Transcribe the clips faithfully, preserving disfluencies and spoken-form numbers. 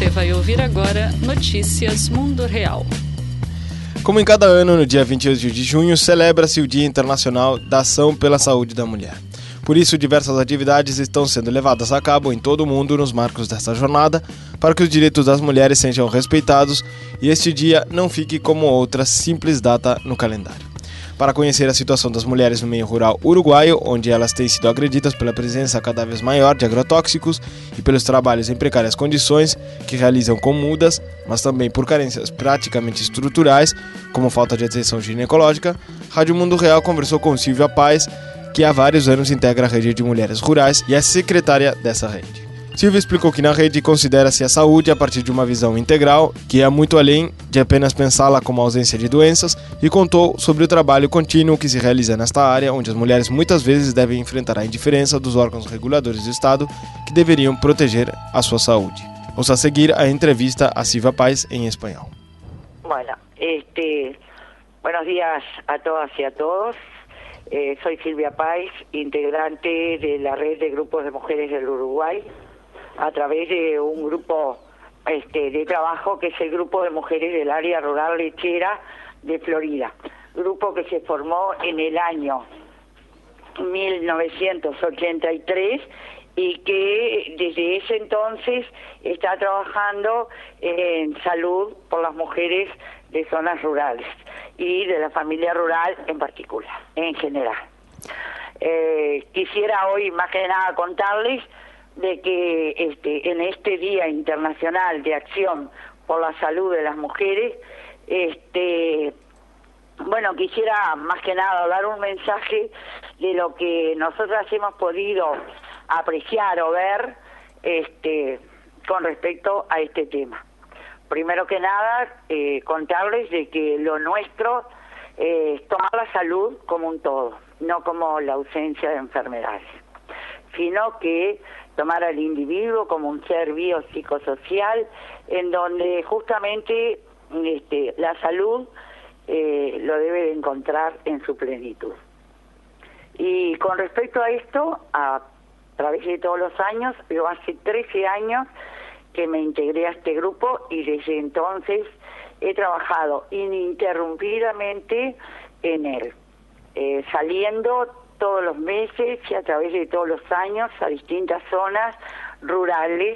Você vai ouvir agora Notícias Mundo Real. Como em cada ano, no dia vinte e oito de junho, celebra-se o Dia Internacional da Ação pela Saúde da Mulher. Por isso, diversas atividades estão sendo levadas a cabo em todo o mundo nos marcos desta jornada, para que os direitos das mulheres sejam respeitados e este dia não fique como outra simples data no calendário. Para conhecer a situação das mulheres no meio rural uruguaio, onde elas têm sido agredidas pela presença cada vez maior de agrotóxicos e pelos trabalhos em precárias condições que realizam com mudas, mas também por carências praticamente estruturais, como falta de atenção ginecológica, Rádio Mundo Real conversou com Silvia Paz, que há vários anos integra a Rede de Mulheres Rurais e é secretária dessa rede. Silvia explicou que na rede considera-se a saúde a partir de uma visão integral, que é muito além de apenas pensá-la como ausência de doenças, e contou sobre o trabalho contínuo que se realiza nesta área, onde as mulheres muitas vezes devem enfrentar a indiferença dos órgãos reguladores do Estado que deveriam proteger a sua saúde. Ouça a seguir a entrevista a Silvia Paz em espanhol. Bueno, este, buenos días a todas y a todos. Eh, soy Silvia Paz, integrante de la red de grupos de mujeres del Uruguay, a través de un grupo este, de trabajo que es el Grupo de Mujeres del Área Rural Lechera de Florida, grupo que se formó en el año mil novecientos ochenta y tres y que desde ese entonces está trabajando en salud por las mujeres de zonas rurales y de la familia rural en particular, en general. Eh, quisiera hoy más que nada contarles de que este, en este Día Internacional de Acción por la Salud de las Mujeres, este, bueno, quisiera más que nada dar un mensaje de lo que nosotras hemos podido apreciar o ver este, con respecto a este tema. Primero que nada, eh, contarles de que lo nuestro eh, es tomar la salud como un todo, no como la ausencia de enfermedades, sino que tomar al individuo como un ser biopsicosocial, en donde justamente este, la salud eh, lo debe de encontrar en su plenitud. Y con respecto a esto, a través de todos los años, yo hace trece años que me integré a este grupo y desde entonces he trabajado ininterrumpidamente en él, eh, saliendo todos los meses y a través de todos los años a distintas zonas rurales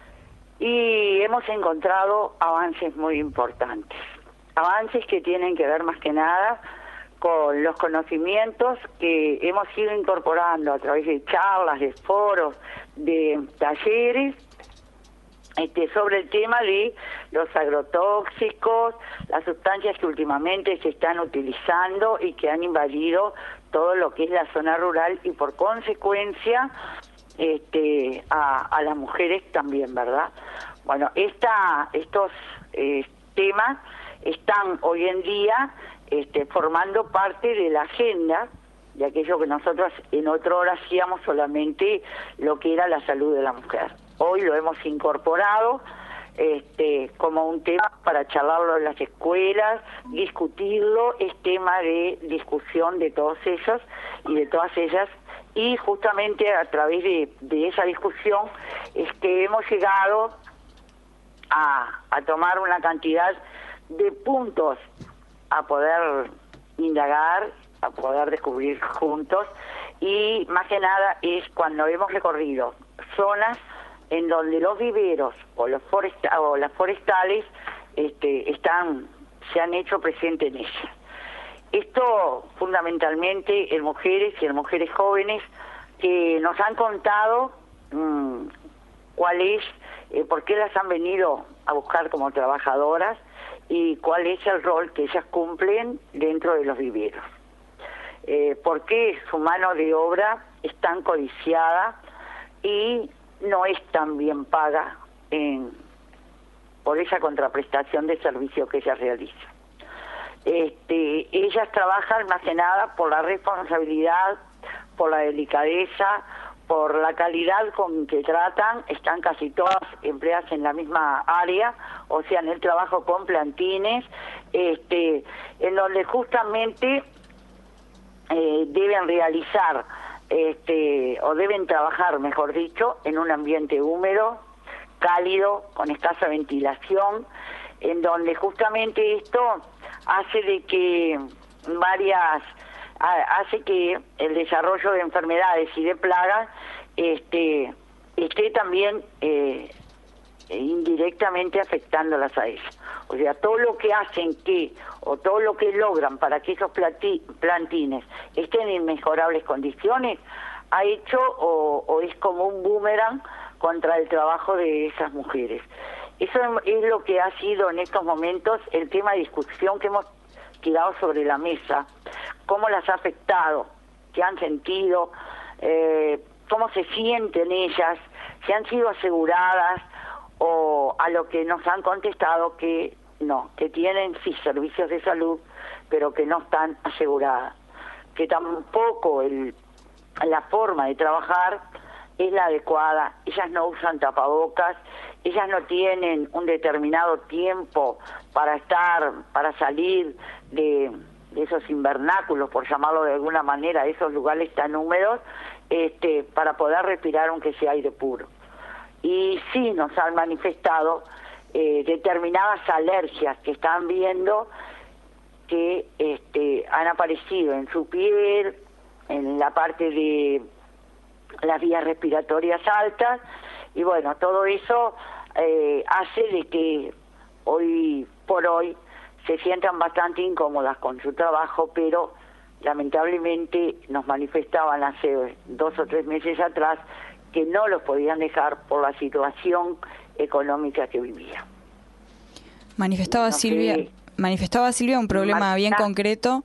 y hemos encontrado avances muy importantes, avances que tienen que ver más que nada con los conocimientos que hemos ido incorporando a través de charlas, de foros, de talleres, Este, sobre el tema de los agrotóxicos, las sustancias que últimamente se están utilizando y que han invadido todo lo que es la zona rural y por consecuencia este, a, a las mujeres también, ¿verdad? Bueno, esta, estos eh, temas están hoy en día este, formando parte de la agenda de aquello que nosotros en otra hora hacíamos solamente lo que era la salud de la mujer. Hoy lo hemos incorporado este, como un tema para charlarlo en las escuelas, discutirlo, es tema de discusión de todos ellos y de todas ellas, y justamente a través de, de esa discusión es que hemos llegado a, a tomar una cantidad de puntos a poder indagar, a poder descubrir juntos, y más que nada es cuando hemos recorrido zonas en donde los viveros o los foresta o las forestales este, están se han hecho presentes en ellas. Esto fundamentalmente en mujeres y en mujeres jóvenes que nos han contado mmm, cuál es, eh, por qué las han venido a buscar como trabajadoras y cuál es el rol que ellas cumplen dentro de los viveros. Eh, por qué su mano de obra es tan codiciada y no es tan bien paga en, por esa contraprestación de servicio que ellas realizan. Este, ellas trabajan más que nada por la responsabilidad, por la delicadeza, por la calidad con que tratan, están casi todas empleadas en la misma área, o sea, en el trabajo con plantines, este, en donde justamente eh, deben realizar Este, o deben trabajar, mejor dicho, en un ambiente húmedo, cálido, con escasa ventilación, en donde justamente esto hace de que varias, hace que el desarrollo de enfermedades y de plagas este, esté también eh, indirectamente afectándolas a ellas. O sea, todo lo que hacen que, o todo lo que logran para que esos plati, plantines estén en mejorables condiciones, ha hecho o, o es como un boomerang contra el trabajo de esas mujeres. Eso es lo que ha sido en estos momentos el tema de discusión que hemos tirado sobre la mesa, cómo las ha afectado, qué han sentido, eh, cómo se sienten ellas, si han sido aseguradas, o a lo que nos han contestado que no, que tienen sí servicios de salud, pero que no están aseguradas, que tampoco el, la forma de trabajar es la adecuada, ellas no usan tapabocas, ellas no tienen un determinado tiempo para estar, para salir de, de esos invernáculos, por llamarlo de alguna manera, esos lugares tan húmedos, este, para poder respirar aunque sea aire puro. Y sí nos han manifestado eh, determinadas alergias que están viendo que este, han aparecido en su piel, en la parte de las vías respiratorias altas, y bueno, todo eso eh, hace de que hoy por hoy se sientan bastante incómodas con su trabajo, pero lamentablemente nos manifestaban hace dos o tres meses atrás que no los podían dejar por la situación económica que vivía. Manifestaba no Silvia, sé, manifestaba Silvia un problema Marta, bien concreto.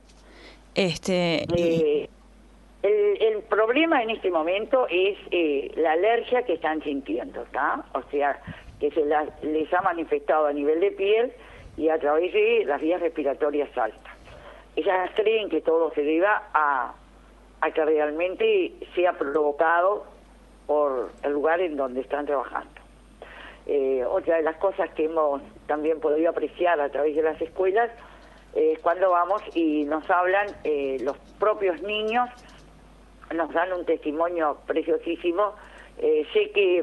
Este, eh, el, el problema en este momento es eh, la alergia que están sintiendo, ¿está? O sea, que se la, les ha manifestado a nivel de piel y a través de las vías respiratorias altas. Ellas creen que todo se deba a, a que realmente sea provocado por el lugar en donde están trabajando. Eh, otra de las cosas que hemos también podido apreciar a través de las escuelas es eh, cuando vamos y nos hablan eh, los propios niños, nos dan un testimonio preciosísimo. Eh, sé que,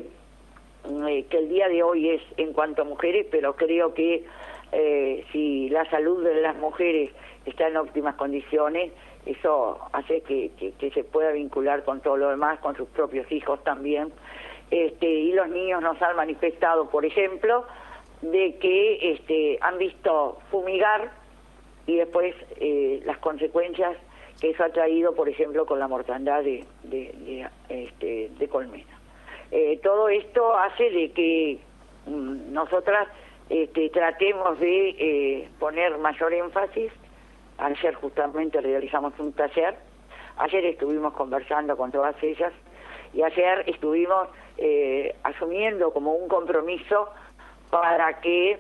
eh, que el día de hoy es en cuanto a mujeres, pero creo que eh, si la salud de las mujeres está en óptimas condiciones, eso hace que, que, que se pueda vincular con todo lo demás, con sus propios hijos también. Este, y los niños nos han manifestado, por ejemplo, de que este, han visto fumigar y después eh, las consecuencias que eso ha traído, por ejemplo, con la mortandad de, de, de, este, de colmena. Eh, todo esto hace de que mm, nosotras este, tratemos de eh, poner mayor énfasis. Ayer justamente realizamos un taller, ayer estuvimos conversando con todas ellas y ayer estuvimos eh, asumiendo como un compromiso para que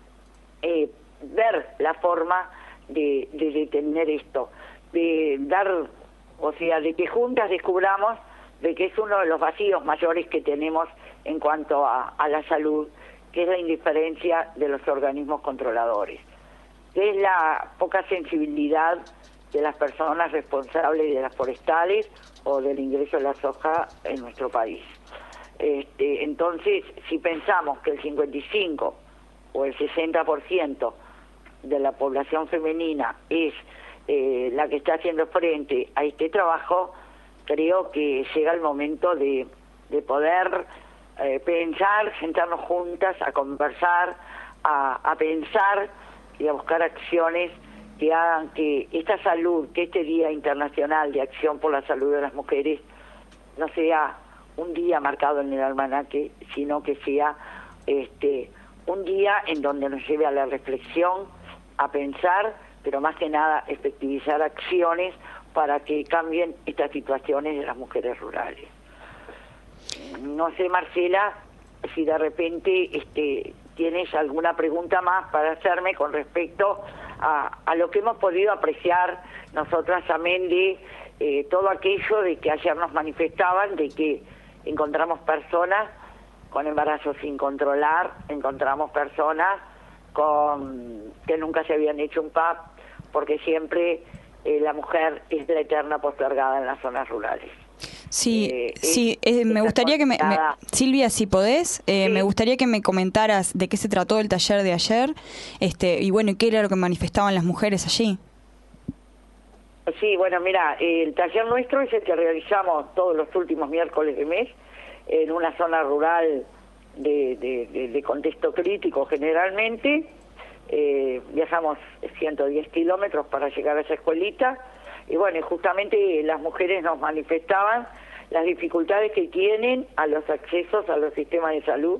eh, ver la forma de, de detener esto, de dar, o sea, de que juntas descubramos de que es uno de los vacíos mayores que tenemos en cuanto a, a la salud, que es la indiferencia de los organismos controladores, que es la poca sensibilidad de las personas responsables de las forestales o del ingreso de la soja en nuestro país. Este, entonces, si pensamos que el cincuenta y cinco o el sesenta por ciento de la población femenina es eh, la que está haciendo frente a este trabajo, creo que llega el momento de, de poder eh, pensar, sentarnos juntas a conversar, a, a pensar y a buscar acciones que hagan que esta salud, que este Día Internacional de Acción por la Salud de las Mujeres no sea un día marcado en el almanaque, sino que sea este un día en donde nos lleve a la reflexión, a pensar, pero más que nada efectivizar acciones para que cambien estas situaciones de las mujeres rurales. No sé, Marcela, si de repente este tienes alguna pregunta más para hacerme con respecto a, a lo que hemos podido apreciar nosotras, amén de eh, todo aquello de que ayer nos manifestaban, de que encontramos personas con embarazos sin controlar, encontramos personas con que nunca se habían hecho un P A P, porque siempre eh, la mujer es la eterna postergada en las zonas rurales. Sí, eh, sí, eh, me gustaría que me, me, Silvia, si podés, eh, sí. me gustaría que me comentaras de qué se trató el taller de ayer, este, y bueno, qué era lo que manifestaban las mujeres allí. Sí, bueno, mira, el taller nuestro es el que realizamos todos los últimos miércoles de mes en una zona rural de, de, de, de contexto crítico generalmente. Eh, viajamos ciento diez kilómetros para llegar a esa escuelita y bueno, justamente las mujeres nos manifestaban las dificultades que tienen a los accesos a los sistemas de salud,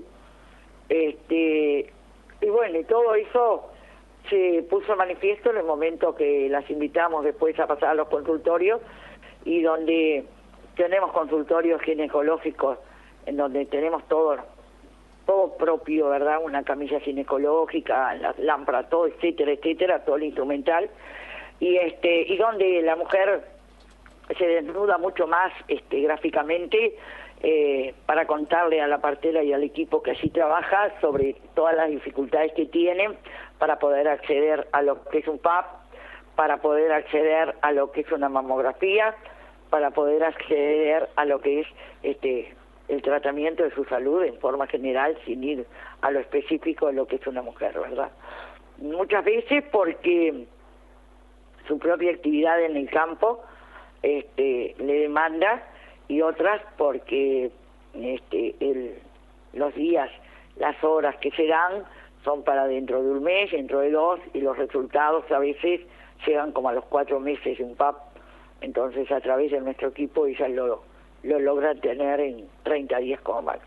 este y bueno, y todo eso se puso en manifiesto en el momento que las invitamos después a pasar a los consultorios, y donde tenemos consultorios ginecológicos en donde tenemos todo todo propio, ¿verdad? Una camilla ginecológica, la lámpara, todo, etcétera, etcétera, todo el instrumental, y este y donde la mujer se desnuda mucho más este gráficamente eh, para contarle a la partera y al equipo que allí trabaja sobre todas las dificultades que tienen para poder acceder a lo que es un P A P, para poder acceder a lo que es una mamografía, para poder acceder a lo que es este el tratamiento de su salud en forma general, sin ir a lo específico de lo que es una mujer, ¿verdad? Muchas veces porque su propia actividad en el campo este le demanda, y otras porque este el, los días, las horas que se dan son para dentro de un mes, dentro de dos, y los resultados a veces llegan como a los cuatro meses de un P A P. Entonces, a través de nuestro equipo ellas lo, lo logran tener en treinta días como máximo.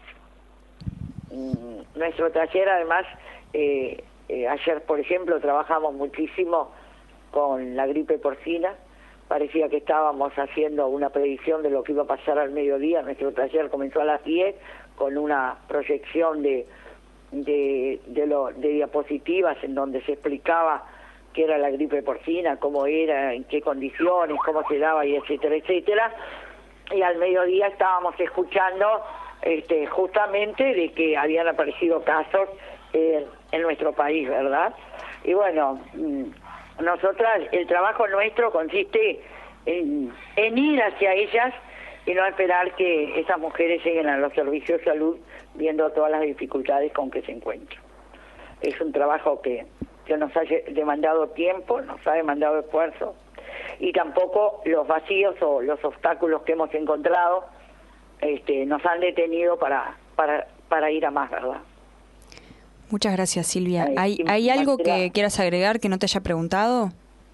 Mm, nuestro taller, además, eh, eh, ayer, por ejemplo, trabajamos muchísimo con la gripe porcina. Parecía que estábamos haciendo una predicción de lo que iba a pasar al mediodía. Nuestro taller comenzó a las diez con una proyección de de de, lo, de diapositivas en donde se explicaba qué era la gripe porcina, cómo era, en qué condiciones, cómo se daba, y etcétera, etcétera. Y al mediodía estábamos escuchando este justamente de que habían aparecido casos eh, en nuestro país, ¿verdad? Y bueno, nosotras, el trabajo nuestro consiste en, en ir hacia ellas y no esperar que esas mujeres lleguen a los servicios de salud viendo todas las dificultades con que se encuentran. Es un trabajo que, que nos ha demandado tiempo, nos ha demandado esfuerzo, y tampoco los vacíos o los obstáculos que hemos encontrado este, nos han detenido para, para, para ir a más, ¿verdad? Muchas gracias, Silvia. ¿Hay, ¿hay algo que quieras agregar que no te haya preguntado?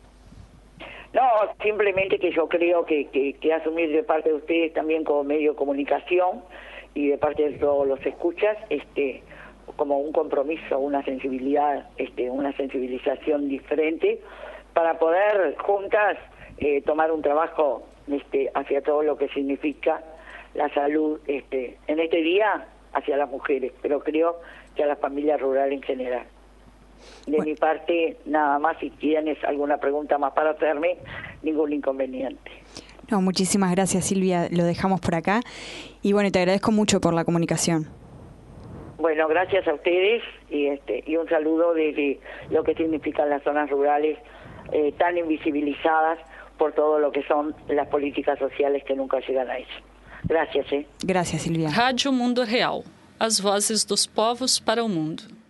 No, simplemente que yo creo que, que, que asumir de parte de ustedes también como medio de comunicación y de parte de todos los escuchas, este, como un compromiso, una sensibilidad, este, una sensibilización diferente para poder juntas eh, tomar un trabajo este, hacia todo lo que significa la salud este, en este día hacia las mujeres, pero creo que a la familia rural en general. De bueno. mi parte, nada más. Si tienes alguna pregunta más para hacerme, ningún inconveniente. No, muchísimas gracias, Silvia. Lo dejamos por acá. Y bueno, te agradezco mucho por la comunicación. Bueno, gracias a ustedes y este y un saludo desde lo que significan las zonas rurales eh, tan invisibilizadas por todo lo que son las políticas sociales que nunca llegan a ellas. Gracias, eh. Gracias, Silvia. Rádio Mundo Real. As vozes dos povos para o mundo.